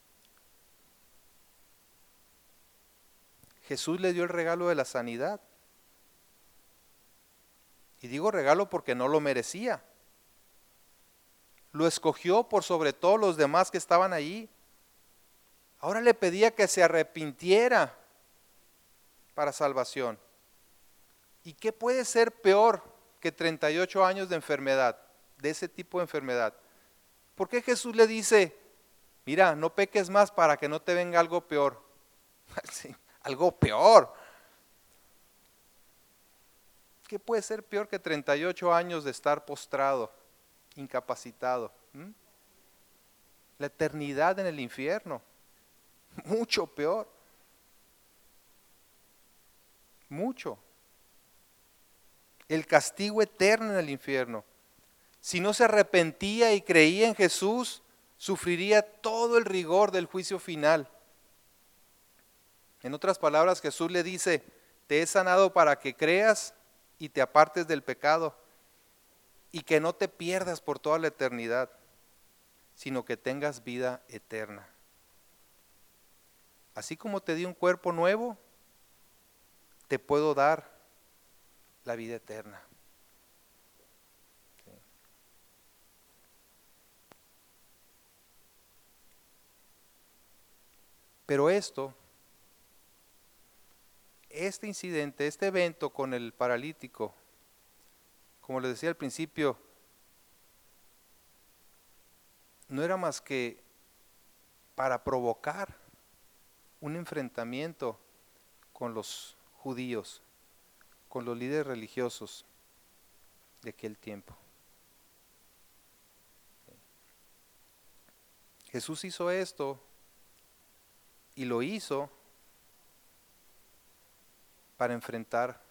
Jesús le dio el regalo de la sanidad. Y digo regalo porque no lo merecía. Lo escogió por sobre todos los demás que estaban allí. Ahora le pedía que se arrepintiera para salvación. ¿Y qué puede ser peor que treinta y ocho años de enfermedad, de ese tipo de enfermedad? ¿Por qué Jesús le dice, mira, no peques más para que no te venga algo peor? Sí, algo peor. ¿Qué puede ser peor que treinta y ocho años de estar postrado, incapacitado? ¿Mm? La eternidad en el infierno. Mucho peor. Mucho. El castigo eterno en el infierno. Si no se arrepentía y creía en Jesús, sufriría todo el rigor del juicio final. En otras palabras, Jesús le dice, te he sanado para que creas y te apartes del pecado y que no te pierdas por toda la eternidad, sino que tengas vida eterna. Así como te di un cuerpo nuevo, te puedo dar la vida eterna. ¿Sí? Pero esto, este incidente, este evento con el paralítico, como les decía al principio, no era más que para provocar un enfrentamiento con los judíos, con los líderes religiosos de aquel tiempo. Jesús hizo esto y lo hizo para enfrentar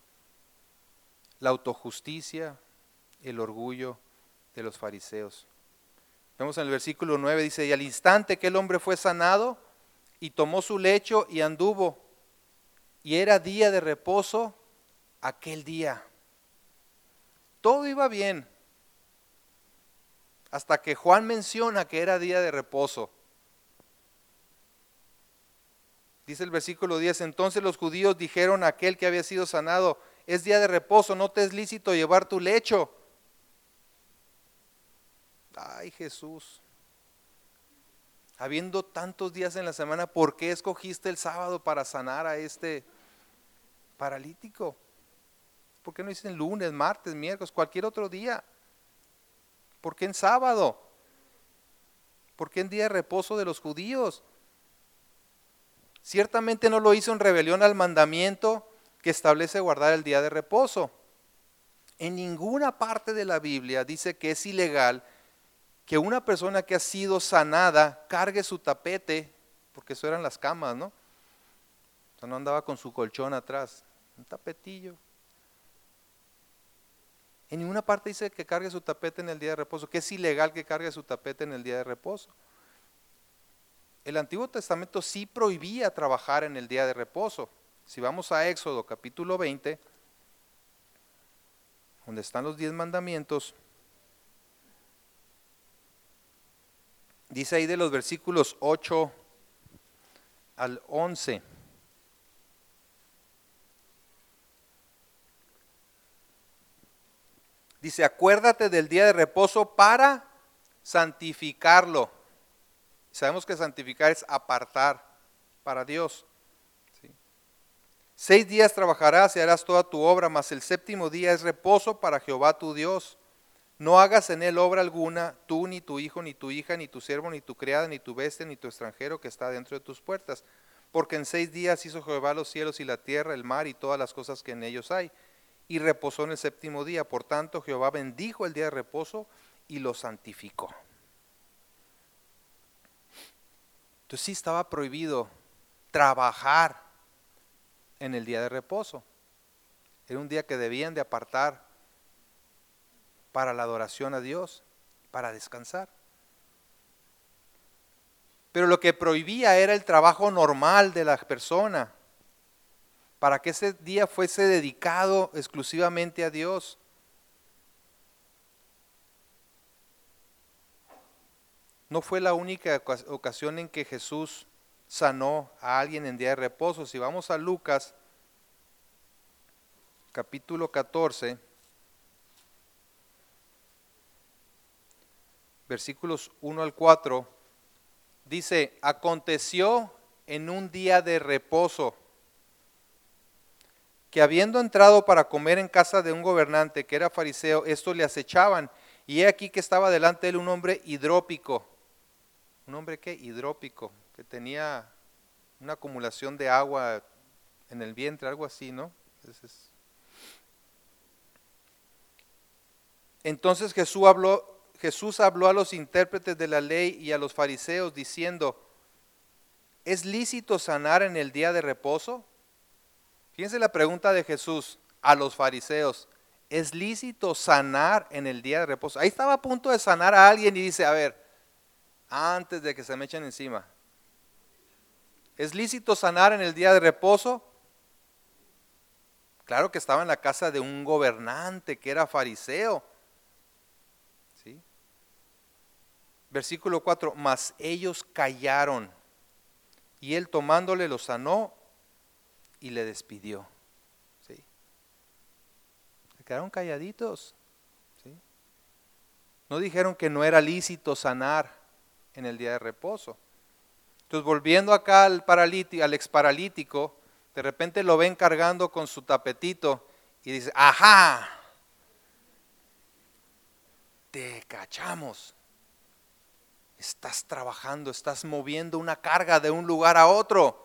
la autojusticia, el orgullo de los fariseos. Vemos en el versículo nueve, dice, y al instante que el hombre fue sanado, y tomó su lecho y anduvo, y era día de reposo aquel día. Todo iba bien, hasta que Juan menciona que era día de reposo. Dice el versículo diez, entonces los judíos dijeron a aquel que había sido sanado, es día de reposo, no te es lícito llevar tu lecho. Ay, Jesús, habiendo tantos días en la semana, ¿por qué escogiste el sábado para sanar a este paralítico? ¿Por qué no dicen lunes, martes, miércoles, cualquier otro día? ¿Por qué en sábado? ¿Por qué en día de reposo de los judíos? Ciertamente no lo hizo en rebelión al mandamiento que establece guardar el día de reposo. En ninguna parte de la Biblia dice que es ilegal que una persona que ha sido sanada cargue su tapete, porque eso eran las camas, ¿no? O sea, no andaba con su colchón atrás, un tapetillo. En ninguna parte dice que cargue su tapete en el día de reposo, que es ilegal que cargue su tapete en el día de reposo. El Antiguo Testamento sí prohibía trabajar en el día de reposo. Si vamos a Éxodo capítulo veinte, donde están los diez mandamientos, dice ahí de los versículos ocho al once. Dice, acuérdate del día de reposo para santificarlo. Sabemos que santificar es apartar para Dios. ¿Sí? Seis días trabajarás y harás toda tu obra, mas el séptimo día es reposo para Jehová tu Dios. No hagas en él obra alguna, tú, ni tu hijo, ni tu hija, ni tu siervo, ni tu criada, ni tu bestia, ni tu extranjero que está dentro de tus puertas. Porque en seis días hizo Jehová los cielos y la tierra, el mar y todas las cosas que en ellos hay. Y reposó en el séptimo día. Por tanto, Jehová bendijo el día de reposo y lo santificó. Entonces sí estaba prohibido trabajar en el día de reposo. Era un día que debían de apartar para la adoración a Dios, para descansar. Pero lo que prohibía era el trabajo normal de la persona, para que ese día fuese dedicado exclusivamente a Dios. No fue la única ocasión en que Jesús sanó a alguien en día de reposo. Si vamos a Lucas, capítulo catorce, versículos uno al cuatro, dice, aconteció en un día de reposo, que habiendo entrado para comer en casa de un gobernante que era fariseo, estos le acechaban, y he aquí que estaba delante de él un hombre hidrópico. ¿Un hombre qué? Hidrópico, que tenía una acumulación de agua en el vientre, algo así, ¿no? Entonces, entonces Jesús habló, Jesús habló a los intérpretes de la ley y a los fariseos diciendo, ¿es lícito sanar en el día de reposo? Fíjense la pregunta de Jesús a los fariseos, ¿es lícito sanar en el día de reposo? Ahí estaba a punto de sanar a alguien y dice, a ver, antes de que se me echen encima, ¿es lícito sanar en el día de reposo? Claro que estaba en la casa de un gobernante que era fariseo. ¿Sí? Versículo cuatro, mas ellos callaron, y él tomándole lo sanó y le despidió. ¿Sí? Se quedaron calladitos. ¿Sí? No dijeron que no era lícito sanar en el día de reposo. Entonces, volviendo acá al paralítico, al exparalítico, de repente lo ven cargando con su tapetito y dice, ajá, te cachamos. Estás trabajando, estás moviendo una carga de un lugar a otro.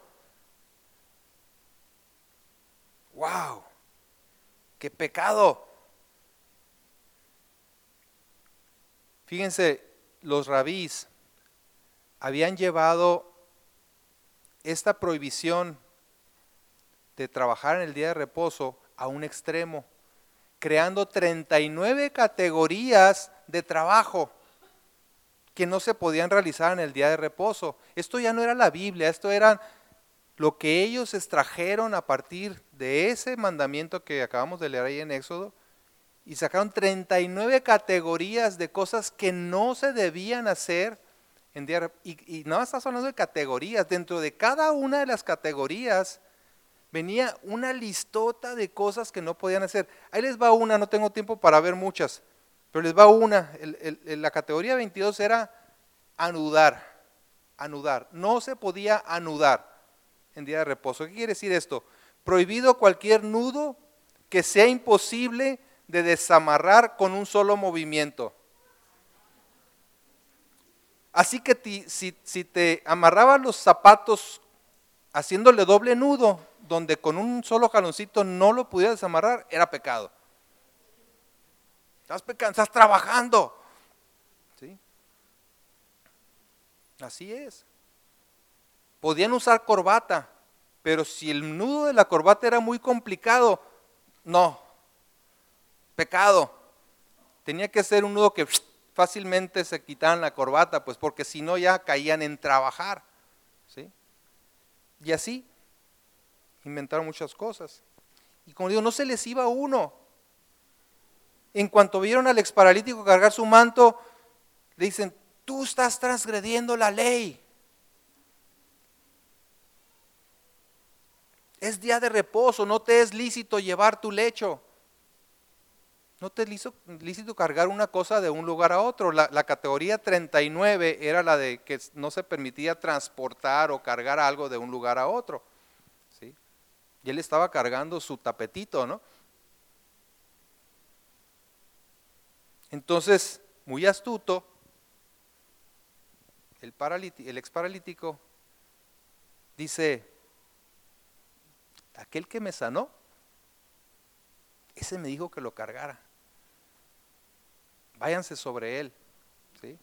¡Wow! ¡Qué pecado! Fíjense, los rabís habían llevado esta prohibición de trabajar en el día de reposo a un extremo, creando treinta y nueve categorías de trabajo que no se podían realizar en el día de reposo. Esto ya no era la Biblia, esto era lo que ellos extrajeron a partir de ese mandamiento que acabamos de leer ahí en Éxodo, y sacaron treinta y nueve categorías de cosas que no se debían hacer en día de reposo. Y, y no estás hablando de categorías, dentro de cada una de las categorías venía una listota de cosas que no podían hacer. Ahí les va una, no tengo tiempo para ver muchas, pero les va una. El, el, la categoría veintidós era anudar, anudar. No se podía anudar en día de reposo. ¿Qué quiere decir esto? Prohibido cualquier nudo que sea imposible de desamarrar con un solo movimiento. Así que ti, si, si te amarrabas los zapatos haciéndole doble nudo, donde con un solo jaloncito no lo pudieras desamarrar, era pecado. Estás pecando, estás trabajando. ¿Sí? Así es. Podían usar corbata, pero si el nudo de la corbata era muy complicado, no, pecado. Tenía que ser un nudo que fácilmente se quitaran la corbata, pues porque si no ya caían en trabajar. ¿Sí? Y así inventaron muchas cosas. Y como digo, no se les iba uno. En cuanto vieron al exparalítico cargar su manto, le dicen, tú estás transgrediendo la ley. Es día de reposo, no te es lícito llevar tu lecho. No te es lícito, lícito cargar una cosa de un lugar a otro. La, la categoría treinta y nueve era la de que no se permitía transportar o cargar algo de un lugar a otro. ¿Sí? Y él estaba cargando su tapetito, ¿no? Entonces, muy astuto, el, paralítico, el ex paralítico dice, aquel que me sanó, ese me dijo que lo cargara. Váyanse sobre él. ¿Sí?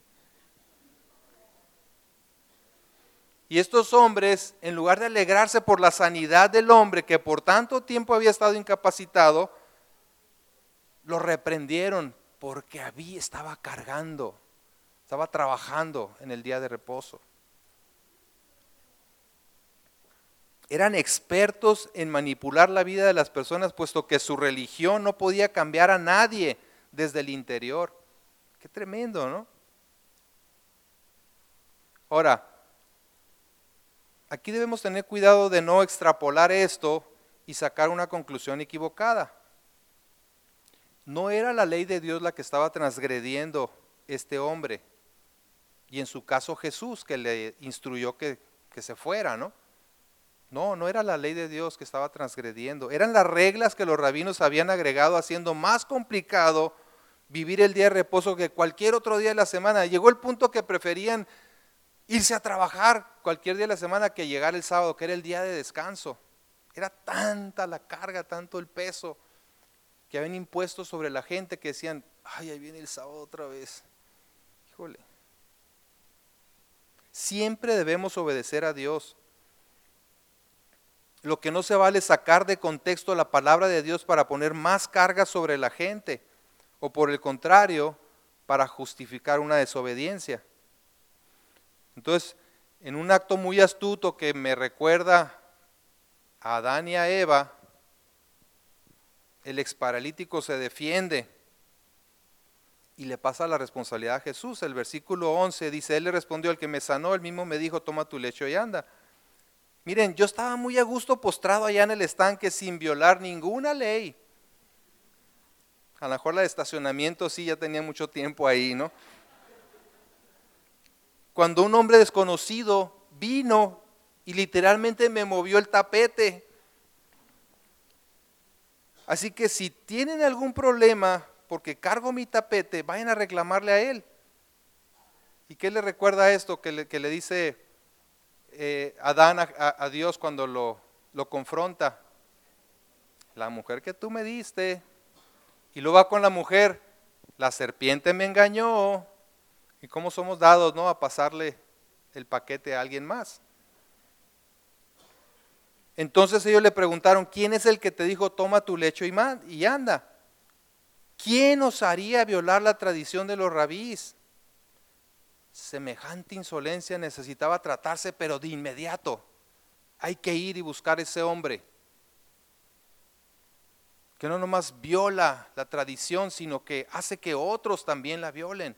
Y estos hombres, en lugar de alegrarse por la sanidad del hombre que por tanto tiempo había estado incapacitado, lo reprendieron porque había, estaba cargando, estaba trabajando en el día de reposo. Eran expertos en manipular la vida de las personas, puesto que su religión no podía cambiar a nadie desde el interior. Qué tremendo, ¿no? Ahora, aquí debemos tener cuidado de no extrapolar esto y sacar una conclusión equivocada. No era la ley de Dios la que estaba transgrediendo este hombre, y en su caso Jesús, que le instruyó que, que se fuera, ¿no? No, no era la ley de Dios que estaba transgrediendo, eran las reglas que los rabinos habían agregado, haciendo más complicado vivir el día de reposo que cualquier otro día de la semana. Llegó el punto que preferían irse a trabajar cualquier día de la semana que llegar el sábado, que era el día de descanso. Era tanta la carga, tanto el peso que habían impuesto sobre la gente, que decían, ay, ahí viene el sábado otra vez. Híjole. Siempre debemos obedecer a Dios. Lo que no se vale es sacar de contexto la palabra de Dios para poner más carga sobre la gente, o por el contrario, para justificar una desobediencia. Entonces, en un acto muy astuto que me recuerda a Adán y a Eva, el exparalítico se defiende y le pasa la responsabilidad a Jesús. El versículo once dice, él le respondió, el que me sanó, él mismo me dijo, toma tu lecho y anda. Miren, yo estaba muy a gusto postrado allá en el estanque sin violar ninguna ley. A lo mejor la de estacionamiento sí, ya tenía mucho tiempo ahí, ¿no? Cuando un hombre desconocido vino y literalmente me movió el tapete. Así que si tienen algún problema porque cargo mi tapete, vayan a reclamarle a él. ¿Y qué le recuerda esto que le, que le dice eh, Adán a, a, a Dios cuando lo, lo confronta? La mujer que tú me diste. Y luego va con la mujer, la serpiente me engañó. ¿Y cómo somos dados, no, a pasarle el paquete a alguien más. Entonces ellos le preguntaron, ¿quién es el que te dijo toma tu lecho y, man, y anda? ¿Quién osaría violar la tradición de los rabís? Semejante insolencia necesitaba tratarse, pero de inmediato. Hay que ir y buscar a ese hombre, que no nomás viola la tradición, sino que hace que otros también la violen.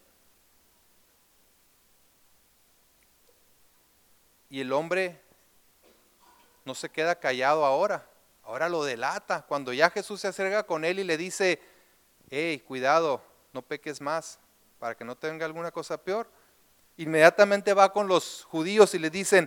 Y el hombre no se queda callado ahora, ahora lo delata. Cuando ya Jesús se acerca con él y le dice, hey, cuidado, no peques más, para que no tenga alguna cosa peor. Inmediatamente va con los judíos y le dicen,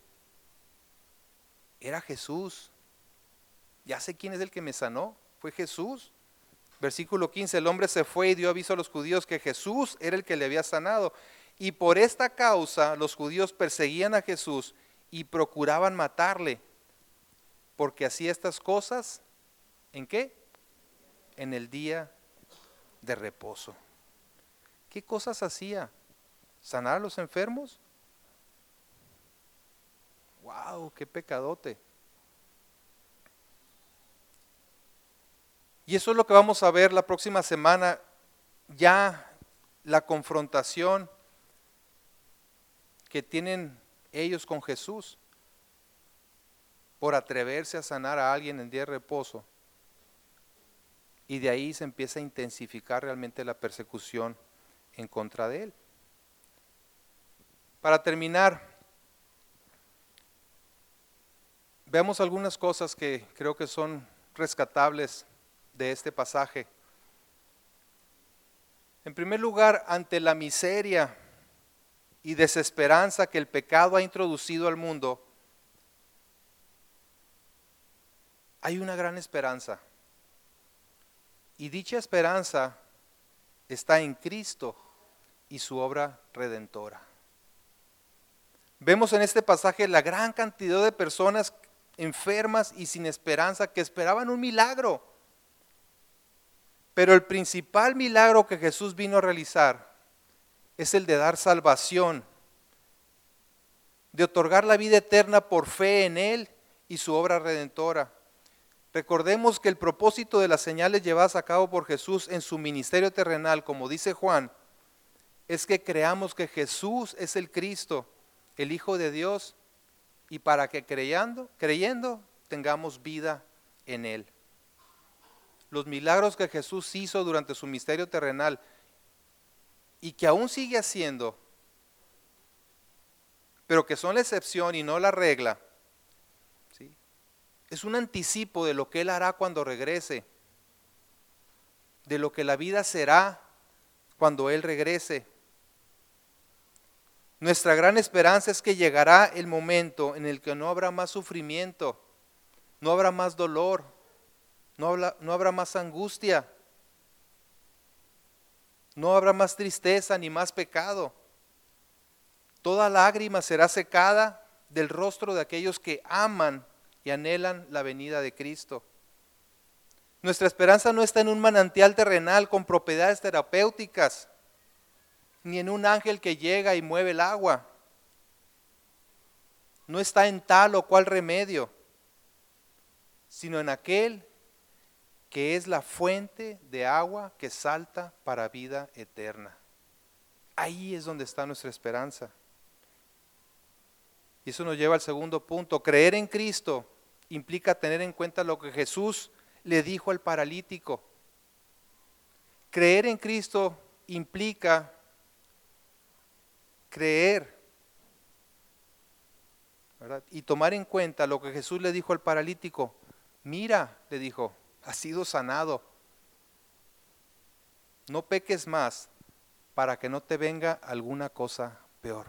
era Jesús, ya sé quién es el que me sanó, fue Jesús. Versículo quince, el hombre se fue y dio aviso a los judíos que Jesús era el que le había sanado. Y por esta causa los judíos perseguían a Jesús y procuraban matarle, porque hacía estas cosas, ¿en qué? En el día de reposo. ¿Qué cosas hacía? ¿Sanar a los enfermos? ¡Wow! ¡Qué pecadote! Y eso es lo que vamos a ver la próxima semana, ya la confrontación que tienen ellos con Jesús por atreverse a sanar a alguien en día de reposo. Y de ahí se empieza a intensificar realmente la persecución en contra de él. Para terminar, veamos algunas cosas que creo que son rescatables de este pasaje. En primer lugar, ante la miseria y desesperanza que el pecado ha introducido al mundo, hay una gran esperanza. Y dicha esperanza está en Cristo y su obra redentora. Vemos en este pasaje la gran cantidad de personas enfermas y sin esperanza que esperaban un milagro. Pero el principal milagro que Jesús vino a realizar es el de dar salvación, de otorgar la vida eterna por fe en Él y su obra redentora. Recordemos que el propósito de las señales llevadas a cabo por Jesús en su ministerio terrenal, como dice Juan, es que creamos que Jesús es el Cristo, el Hijo de Dios, y para que creyendo, creyendo tengamos vida en Él. Los milagros que Jesús hizo durante su ministerio terrenal y que aún sigue haciendo, pero que son la excepción y no la regla, ¿sí? Es un anticipo de lo que Él hará cuando regrese, de lo que la vida será cuando Él regrese. Nuestra gran esperanza es que llegará el momento en el que no habrá más sufrimiento, no habrá más dolor, no habrá, no habrá más angustia, no habrá más tristeza ni más pecado. Toda lágrima será secada del rostro de aquellos que aman y anhelan la venida de Cristo. Nuestra esperanza no está en un manantial terrenal con propiedades terapéuticas, ni en un ángel que llega y mueve el agua. No está en tal o cual remedio, sino en aquel que es la fuente de agua que salta para vida eterna. Ahí es donde está nuestra esperanza. Y eso nos lleva al segundo punto. Creer en Cristo implica tener en cuenta lo que Jesús le dijo al paralítico. Creer en Cristo implica creer, ¿verdad? Y tomar en cuenta lo que Jesús le dijo al paralítico. Mira, le dijo, has sido sanado. No peques más para que no te venga alguna cosa peor.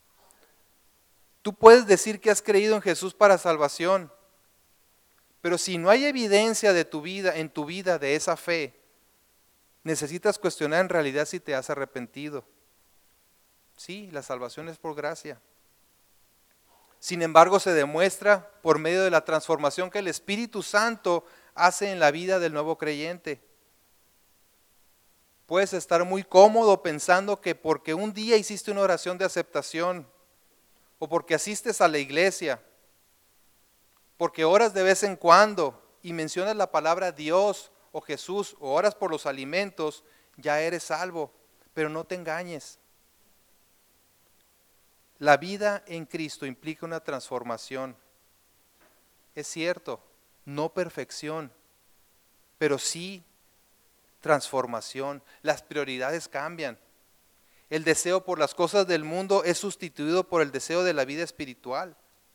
Tú puedes decir que has creído en Jesús para salvación, pero si no hay evidencia de tu vida, en tu vida de esa fe, necesitas cuestionar en realidad si te has arrepentido. Sí, la salvación es por gracia. Sin embargo, se demuestra por medio de la transformación que el Espíritu Santo hace en la vida del nuevo creyente. Puedes estar muy cómodo pensando que porque un día hiciste una oración de aceptación, o porque asistes a la iglesia, porque oras de vez en cuando y mencionas la palabra Dios o Jesús o oras por los alimentos, ya eres salvo. Pero no te engañes. La vida en Cristo implica una transformación. Es cierto, no perfección, pero sí transformación. Las prioridades cambian. El deseo por las cosas del mundo es sustituido por el deseo de la vida espiritual.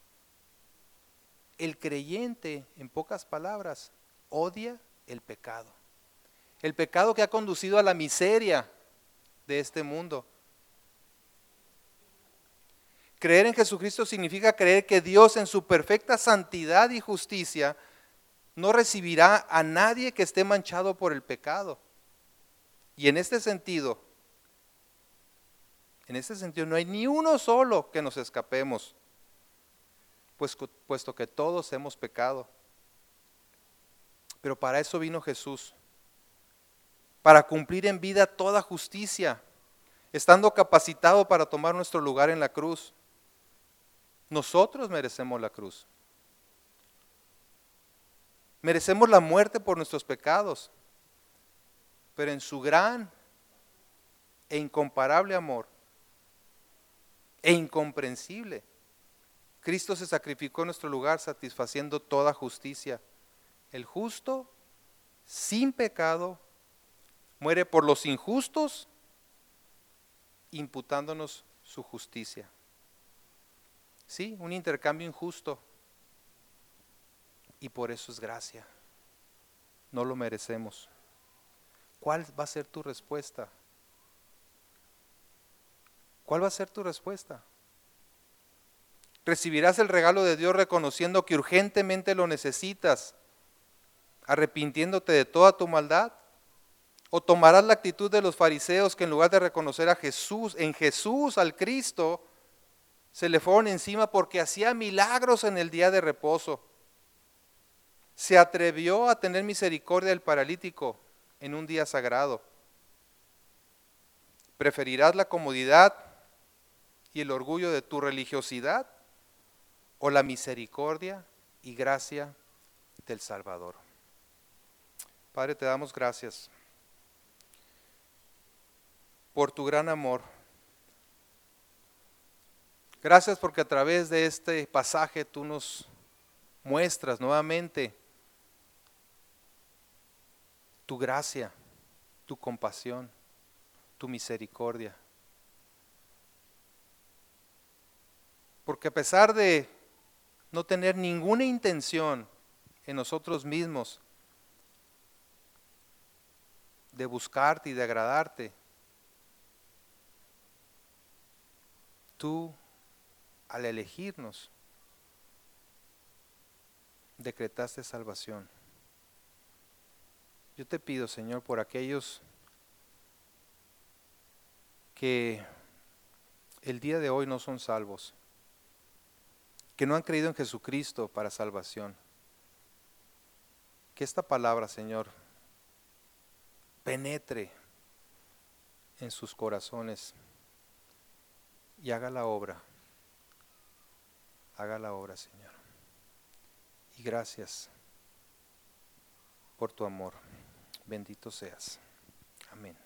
El creyente, en pocas palabras, odia el pecado. El pecado que ha conducido a la miseria de este mundo. Creer en Jesucristo significa creer que Dios en su perfecta santidad y justicia no recibirá a nadie que esté manchado por el pecado. Y en este sentido, en este sentido no hay ni uno solo que nos escapemos, pues, puesto que todos hemos pecado. Pero para eso vino Jesús, para cumplir en vida toda justicia, estando capacitado para tomar nuestro lugar en la cruz. Nosotros merecemos la cruz. Merecemos la muerte por nuestros pecados, pero en su gran e incomparable amor e incomprensible, Cristo se sacrificó en nuestro lugar satisfaciendo toda justicia. El justo, sin pecado, muere por los injustos, imputándonos su justicia. Sí, un intercambio injusto. Y por eso es gracia. No lo merecemos. ¿Cuál va a ser tu respuesta? ¿Cuál va a ser tu respuesta? ¿Recibirás el regalo de Dios reconociendo que urgentemente lo necesitas, arrepintiéndote de toda tu maldad? ¿O tomarás la actitud de los fariseos que en lugar de reconocer a Jesús, en Jesús, al Cristo, se le fueron encima porque hacía milagros en el día de reposo? Se atrevió a tener misericordia del paralítico en un día sagrado. ¿Preferirás la comodidad y el orgullo de tu religiosidad o la misericordia y gracia del Salvador? Padre, te damos gracias por tu gran amor. Gracias porque a través de este pasaje tú nos muestras nuevamente tu gracia, tu compasión, tu misericordia. Porque a pesar de no tener ninguna intención en nosotros mismos de buscarte y de agradarte, tú, al elegirnos, decretaste salvación. Yo te pido, Señor, por aquellos que el día de hoy no son salvos, que no han creído en Jesucristo para salvación, que esta palabra, Señor, penetre en sus corazones y haga la obra, haga la obra, Señor. Y gracias por tu amor. Bendito seas. Amén.